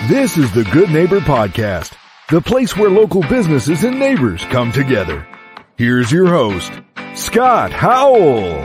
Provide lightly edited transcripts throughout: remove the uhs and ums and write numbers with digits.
This is the Good Neighbor Podcast, the place where local businesses and neighbors come together. Here's your host, Scott Howell.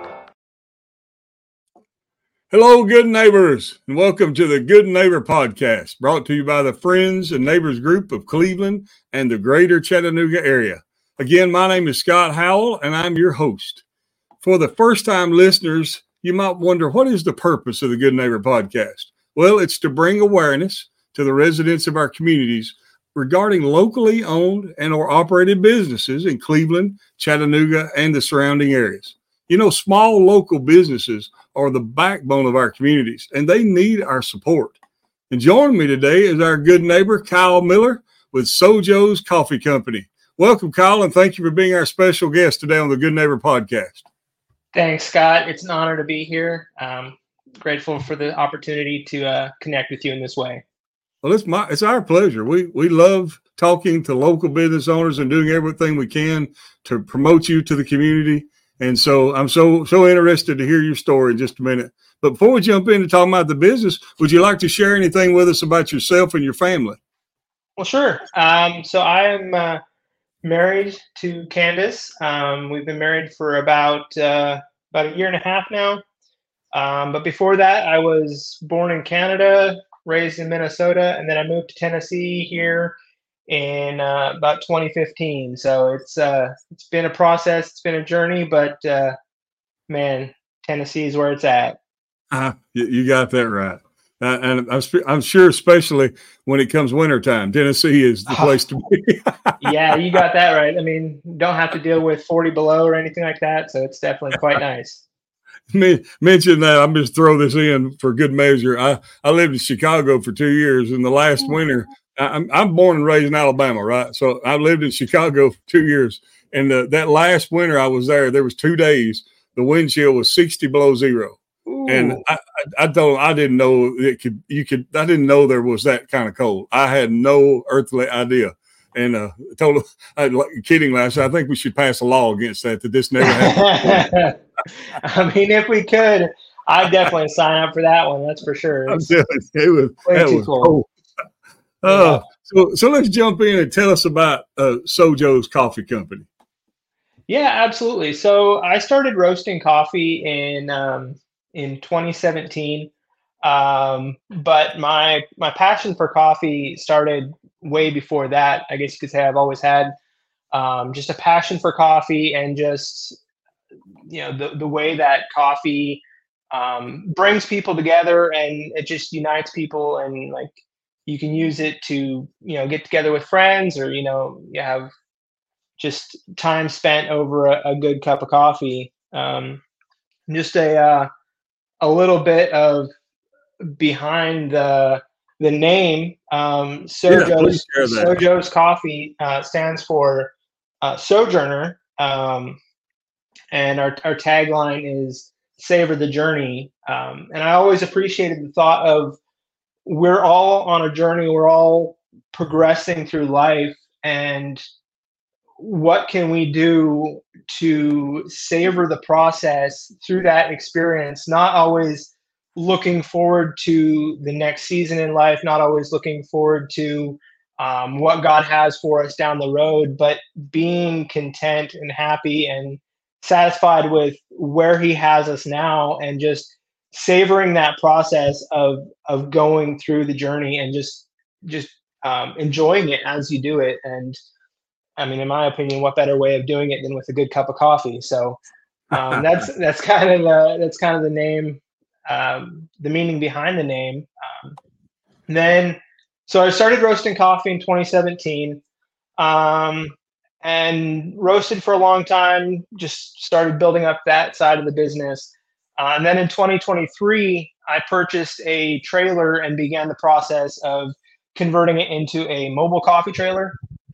Hello, good neighbors, and welcome to the Good Neighbor Podcast, brought to you by the Friends and Neighbors Group of Cleveland and the greater Chattanooga area. Again, my name is Scott Howell, and I'm your host. For the first-time listeners, you might wonder, what is the purpose of the Good Neighbor Podcast? Well, it's to bring awareness to the residents of our communities regarding locally owned and or operated businesses in Cleveland, Chattanooga, and the surrounding areas. You know, small local businesses are the backbone of our communities, and they need our support. And joining me today is our good neighbor, Kyle Miller, with Sojo's Coffee Company. Welcome, Kyle, and thank you for being our special guest today on the Good Neighbor Podcast. Thanks, Scott. It's an honor to be here. Grateful for the opportunity to connect with you in this way. Well, it's our pleasure. We love talking to local business owners and doing everything we can to promote you to the community. And so I'm so interested to hear your story in just a minute. But before we jump into talking about the business, would you like to share anything with us about yourself and your family? Well, sure. So I am married to Candace. We've been married for about a year and a half now. But before that, I was born in Canada, raised in Minnesota, and then I moved to Tennessee here in about 2015. So it's been a process, it's been a journey, but man, Tennessee is where it's at. You got that right. And I'm sure, especially when it comes wintertime, Tennessee is the place to be. Yeah, you got that right. I mean, don't have to deal with 40 below or anything like that, so it's definitely quite nice. Mention that. I'm just throw this in for good measure. I lived in Chicago for 2 years, and the last winter, I'm born and raised in Alabama, right? So I lived in Chicago for 2 years, and that last winter I was there was 2 days. The wind chill was 60 below zero. Ooh. And I didn't know I didn't know there was that kind of cold. I had no earthly idea. And told kidding last night, I think we should pass a law against that this never happened. I mean, if we could, I'd definitely sign up for that one. That's for sure. I'm telling you, that was cool. Yeah. So let's jump in and tell us about Sojo's Coffee Company. Yeah, absolutely. So I started roasting coffee in 2017, but my passion for coffee started way before that. I guess you could say I've always had just a passion for coffee, and just the way that coffee brings people together, and it just unites people, and like you can use it to get together with friends, or you have just time spent over a good cup of coffee. Just a little bit of behind the name. Sojo's Coffee stands for Sojourner, and our tagline is Savor the Journey. And I always appreciated the thought of, we're all on a journey, we're all progressing through life, and what can we do to savor the process through that experience? Not always looking forward to the next season in life, not always looking forward to what God has for us down the road, but being content and happy and satisfied with where He has us now, and just savoring that process of going through the journey, and just enjoying it as you do it. And I mean, in my opinion, what better way of doing it than with a good cup of coffee? So that's kind of the name, the meaning behind the name. So I started roasting coffee in 2017, and roasted for a long time. Just started building up that side of the business, and then in 2023, I purchased a trailer and began the process of converting it into a mobile coffee trailer.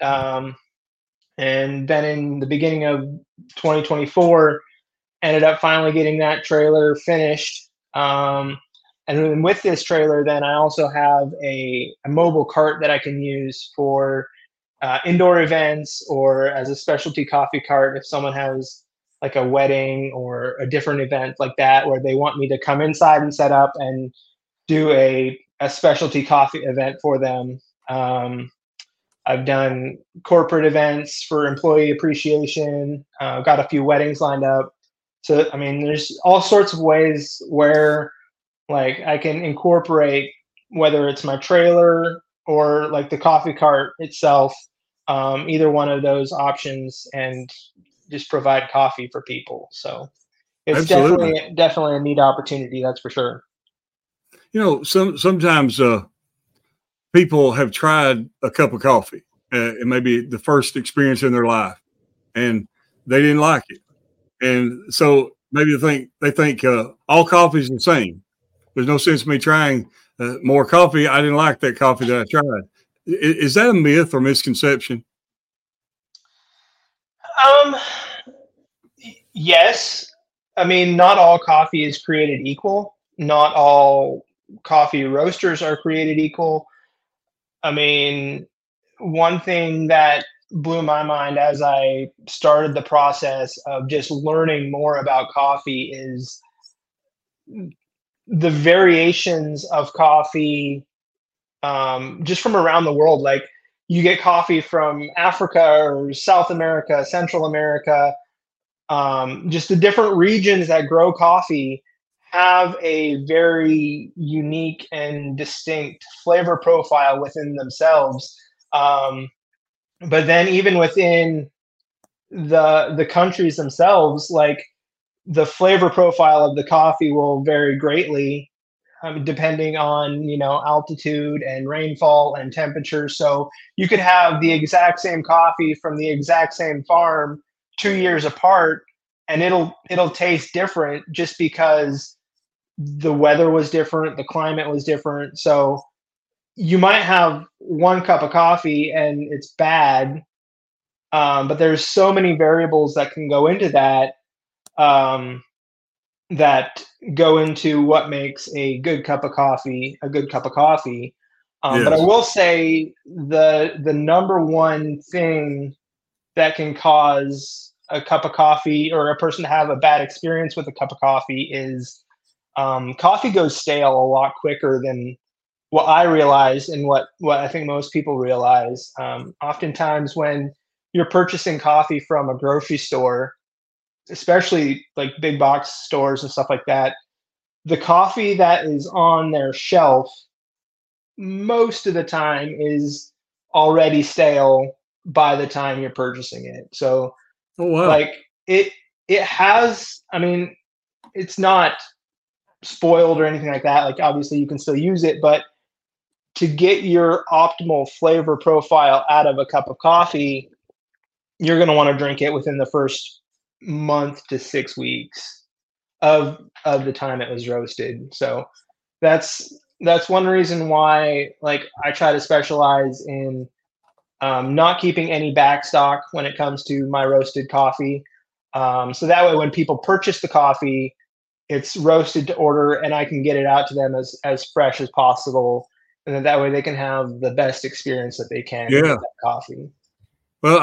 And then in the beginning of 2024, ended up finally getting that trailer finished. And then with this trailer, then I also have a mobile cart that I can use for indoor events, or as a specialty coffee cart if someone has like a wedding or a different event like that, where they want me to come inside and set up and do a a specialty coffee event for them. I've done corporate events for employee appreciation. Got a few weddings lined up. So, I mean, there's all sorts of ways where like I can incorporate, whether it's my trailer or like the coffee cart itself, either one of those options, and just provide coffee for people. So it's Absolutely. definitely a neat opportunity. That's for sure. Sometimes people have tried a cup of coffee, it may be the first experience in their life, and they didn't like it. And so maybe they think all coffee is the same. There's no sense in me trying more coffee. I didn't like that coffee that I tried. Is that a myth or misconception? Yes. I mean, not all coffee is created equal. Not all coffee roasters are created equal. I mean, one thing that blew my mind as I started the process of just learning more about coffee is the variations of coffee, just from around the world. Like you get coffee from Africa or South America, Central America, just the different regions that grow coffee have a very unique and distinct flavor profile within themselves. But then even within the countries themselves, like the flavor profile of the coffee will vary greatly, depending on altitude and rainfall and temperature. So you could have the exact same coffee from the exact same farm 2 years apart, and it'll taste different just because the weather was different, the climate was different. So you might have one cup of coffee and it's bad, but there's so many variables that can go into that, that go into what makes a good cup of coffee a good cup of coffee. But I Yes. will say the number one thing that can cause a cup of coffee or a person to have a bad experience with a cup of coffee is coffee goes stale a lot quicker than what I realize and what I think most people realize. Oftentimes when you're purchasing coffee from a grocery store, especially like big box stores and stuff like that, the coffee that is on their shelf most of the time is already stale by the time you're purchasing it. So Oh, wow. like it has, I mean, it's not spoiled or anything like that. Like obviously you can still use it, but to get your optimal flavor profile out of a cup of coffee, you're going to want to drink it within the first month to 6 weeks of the time it was roasted. So that's one reason why like I try to specialize in not keeping any back stock when it comes to my roasted coffee. So that way, when people purchase the coffee, it's roasted to order, and I can get it out to them as fresh as possible, and then that way they can have the best experience that they can with Yeah. that coffee. Well,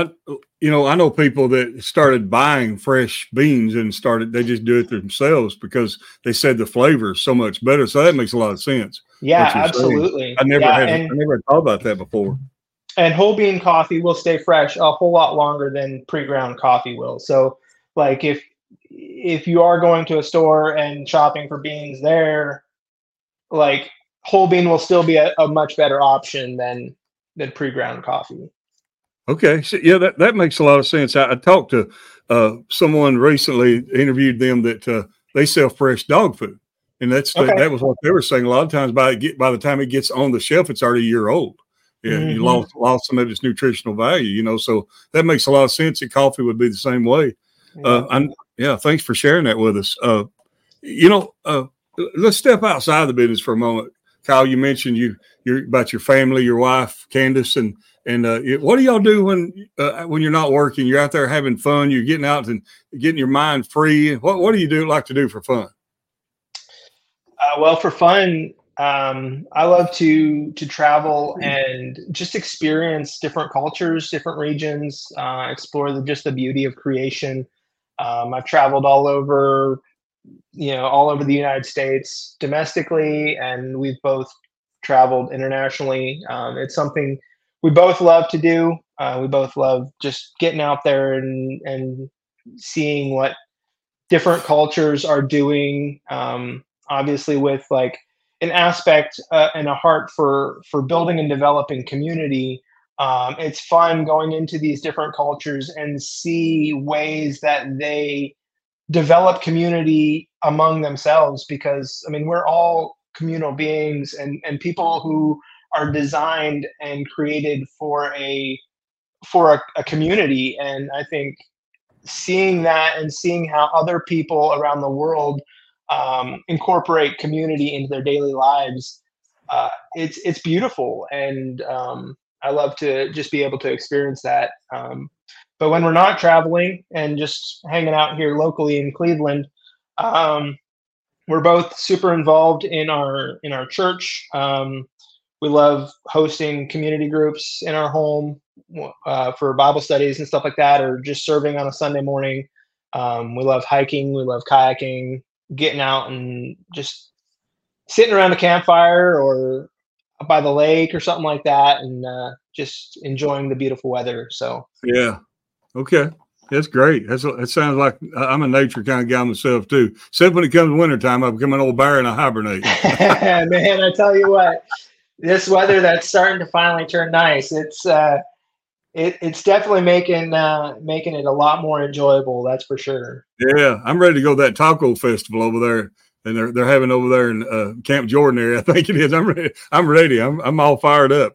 I know people that started buying fresh beans and they just do it themselves because they said the flavor is so much better. So that makes a lot of sense. Yeah, What you're saying. absolutely. I never Yeah, had thought about that before. and whole bean coffee will stay fresh a whole lot longer than pre-ground coffee will. So, like if you are going to a store and shopping for beans there, like whole bean will still be a much better option than pre-ground coffee. Okay. So, yeah, that makes a lot of sense. I talked to someone recently, interviewed them that they sell fresh dog food. And Okay. that was what they were saying. A lot of times by the time it gets on the shelf, it's already a year old. Yeah, you Mhm. lost some of its nutritional value, so that makes a lot of sense. And coffee would be the same way. Thanks for sharing that with us. Let's step outside the business for a moment. Kyle, you mentioned you're about your family, your wife, Candace, and what do y'all do when you're not working? You're out there having fun. You're getting out and getting your mind free. What do you like to do for fun? Well, for fun, I love to travel and just experience different cultures, different regions, explore just the beauty of creation. I've traveled all over the United States domestically, and we've both traveled internationally. It's something we both love to do. We both love just getting out there and seeing what different cultures are doing. Obviously, with like an aspect and a heart for building and developing community. It's fun going into these different cultures and see ways that they develop community among themselves, because I mean we're all communal beings and people who are designed and created for a community. And I think seeing that and seeing how other people around the world incorporate community into their daily lives, it's beautiful. And I love to just be able to experience that. But when we're not traveling and just hanging out here locally in Cleveland, we're both super involved in our church. We love hosting community groups in our home for Bible studies and stuff like that, or just serving on a Sunday morning. We love hiking. We love kayaking, getting out and just sitting around a campfire or by the lake or something like that, and just enjoying the beautiful weather. So yeah. Okay. That's great. That sounds like I'm a nature kind of guy myself too. Except when it comes to wintertime, I become an old bear and I hibernate. Man, I tell you what, this weather that's starting to finally turn nice. It's definitely making it a lot more enjoyable. That's for sure. Yeah, I'm ready to go to that taco festival over there, and they're having over there in Camp Jordan area. I think it is. I'm ready. I'm all fired up.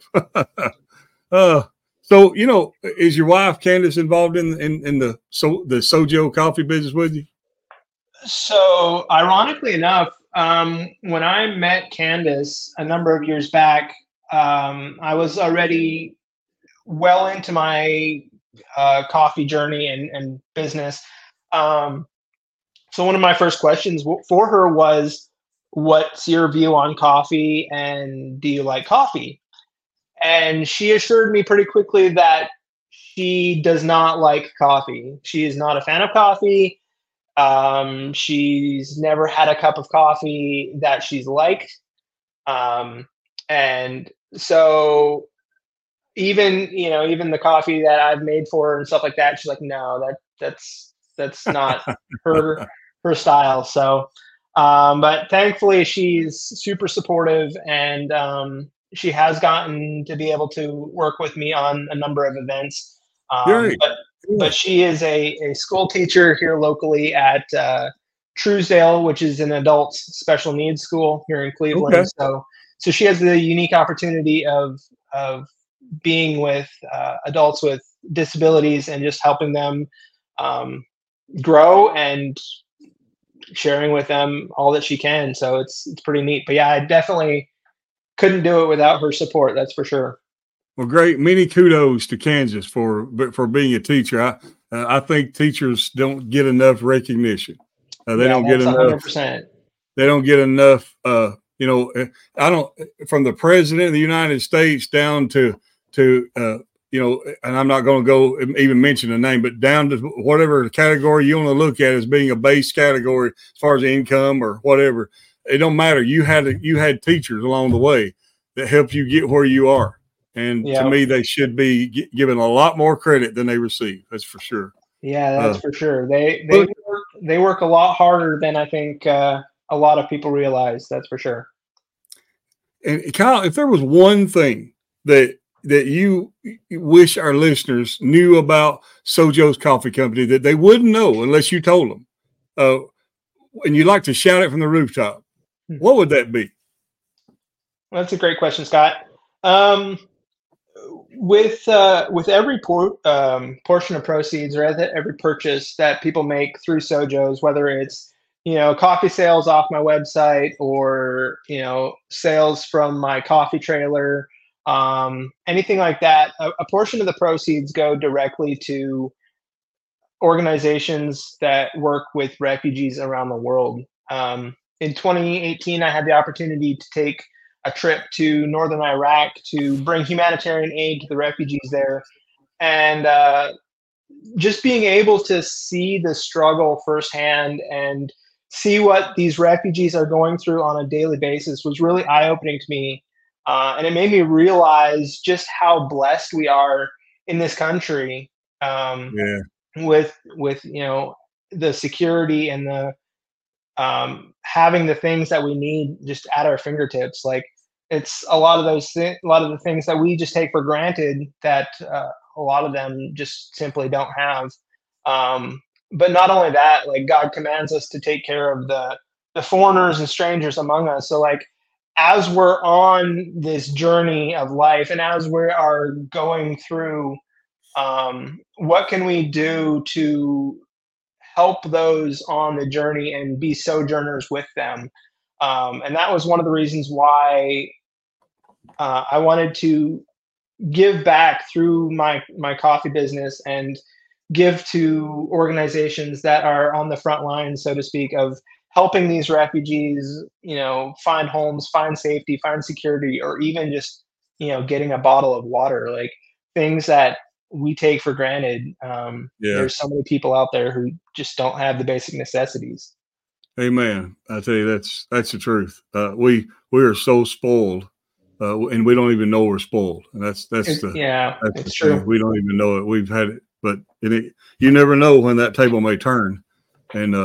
So, is your wife Candace involved in the Sojo coffee business with you? So, ironically enough, when I met Candace a number of years back, I was already well into my coffee journey and business. So, one of my first questions for her was, "What's your view on coffee, and do you like coffee?" And she assured me pretty quickly that she does not like coffee. She is not a fan of coffee. She's never had a cup of coffee that she's liked. And so even the coffee that I've made for her and stuff like that, she's like, no, that's not her style. So, but thankfully she's super supportive, and she has gotten to be able to work with me on a number of events. But she is a school teacher here locally at Truesdale, which is an adult special needs school here in Cleveland. Okay. So she has the unique opportunity of being with adults with disabilities and just helping them grow and sharing with them all that she can. So it's pretty neat. But yeah, I definitely couldn't do it without her support. That's for sure. Well, great. Many kudos to Kansas for being a teacher. I think teachers don't get enough recognition. They don't get enough. 100%. They don't get enough. I don't. From the president of the United States down to and I'm not going to go even mention a name, but down to whatever category you want to look at as being a base category as far as income or whatever. It don't matter. You had teachers along the way that helped you get where you are. And to me, they should be given a lot more credit than they receive. That's for sure. Yeah, that's for sure. They work a lot harder than I think a lot of people realize. That's for sure. And Kyle, if there was one thing that you wish our listeners knew about Sojo's Coffee Company that they wouldn't know unless you told them, and you'd like to shout it from the rooftop, what would that be? Well, that's a great question, Scott. With every portion of proceeds or every purchase that people make through Sojo's, whether it's coffee sales off my website or sales from my coffee trailer, anything like that, a portion of the proceeds go directly to organizations that work with refugees around the world. In 2018, I had the opportunity to take a trip to northern Iraq to bring humanitarian aid to the refugees there. And just being able to see the struggle firsthand and see what these refugees are going through on a daily basis was really eye-opening to me. And it made me realize just how blessed we are in this country with the security and the having the things that we need just at our fingertips. Like, it's a lot of the things that we just take for granted that a lot of them just simply don't have. But not only that, like, God commands us to take care of the foreigners and strangers among us. So, like, as we're on this journey of life and as we are going through, what can we do to help those on the journey and be sojourners with them? And that was one of the reasons why I wanted to give back through my coffee business and give to organizations that are on the front line, so to speak, of helping these refugees, find homes, find safety, find security, or even just, getting a bottle of water, like things that we take for granted. There's so many people out there who just don't have the basic necessities. Amen. I tell you, that's the truth. We are so spoiled, and we don't even know we're spoiled. And that's true. We don't even know it. We've had it, but you never know when that table may turn. And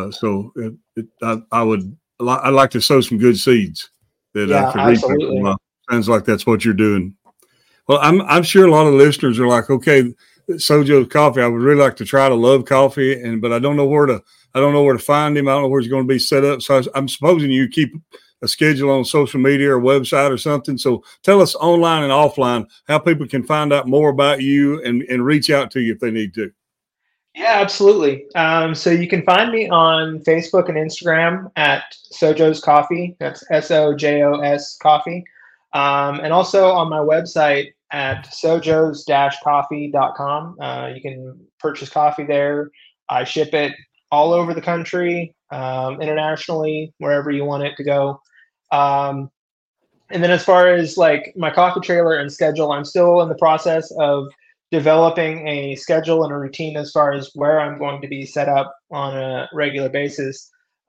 I'd like to sow some good seeds that could reap them. Sounds like that's what you're doing. Well, I'm sure a lot of listeners are like, okay, Sojo's Coffee. I would really like to try to love coffee, but I don't know where to find him. I don't know where he's going to be set up. So I'm supposing you keep a schedule on social media or website or something. So tell us online and offline how people can find out more about you and reach out to you if they need to. Yeah, absolutely. So you can find me on Facebook and Instagram at Sojo's Coffee. That's SOJOS Coffee. And also on my website at sojos-coffee.com. You can purchase coffee there. I ship it all over the country, internationally, wherever you want it to go. And then as far as like my coffee trailer and schedule, I'm still in the process of developing a schedule and a routine as far as where I'm going to be set up on a regular basis.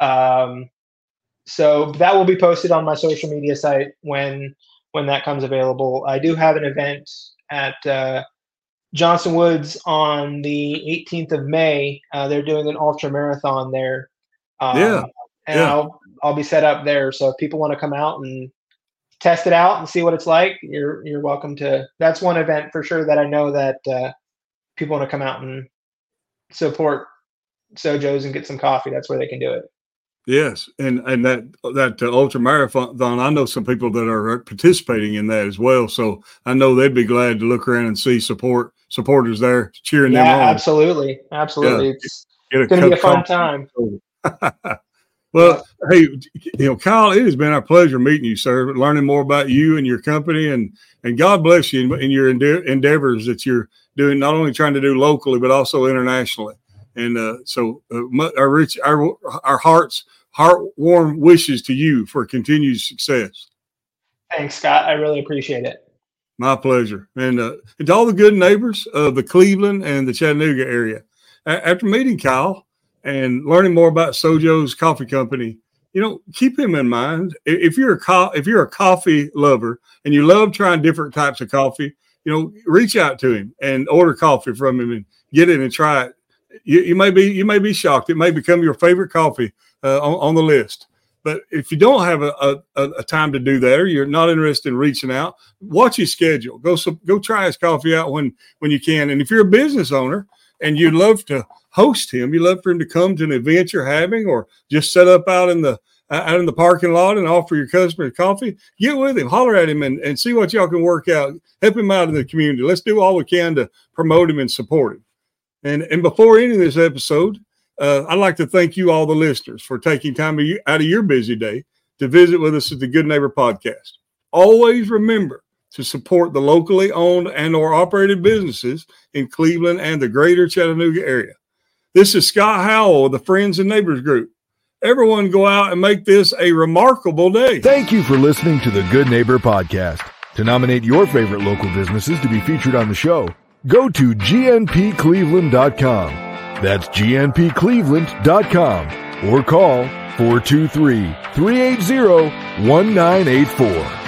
So that will be posted on my social media site when that comes available. I do have an event at Johnson Woods on the 18th of May. They're doing an ultra marathon there. I'll be set up there. So if people want to come out and test it out and see what it's like, you're welcome to. That's one event for sure that I know that people want to come out and support Sojo's and get some coffee. That's where they can do it. Yes, and that ultra marathon, I know some people that are participating in that as well. So I know they'd be glad to look around and see supporters there cheering them on. Absolutely. Yeah. It's going to be a fun time. Well, hey, Kyle, it has been our pleasure meeting you, sir, learning more about you and your company, and God bless you in your endeavors that you're doing, not only trying to do locally, but also internationally. And our heartwarm wishes to you for continued success. Thanks, Scott. I really appreciate it. My pleasure. And to all the good neighbors of the Cleveland and the Chattanooga area, after meeting Kyle and learning more about Sojo's Coffee Company, keep him in mind. If you're a coffee lover and you love trying different types of coffee, reach out to him and order coffee from him and get it and try it. You may be shocked. It may become your favorite coffee on the list. But if you don't have a time to do that, or you're not interested in reaching out, watch his schedule. Go try his coffee out when you can. And if you're a business owner and you'd love to host him, you'd love for him to come to an event you're having, or just set up out in the parking lot and offer your customers coffee, get with him, holler at him, and see what y'all can work out. Help him out in the community. Let's do all we can to promote him and support him. And before ending this episode, I'd like to thank you, all the listeners, for taking time out of your busy day to visit with us at the Good Neighbor Podcast. Always remember to support the locally owned and or operated businesses in Cleveland and the greater Chattanooga area. This is Scott Howell of the Friends and Neighbors Group. Everyone go out and make this a remarkable day. Thank you for listening to the Good Neighbor Podcast. To nominate your favorite local businesses to be featured on the show, go to gnpcleveland.com. That's gnpcleveland.com or call 423-380-1984.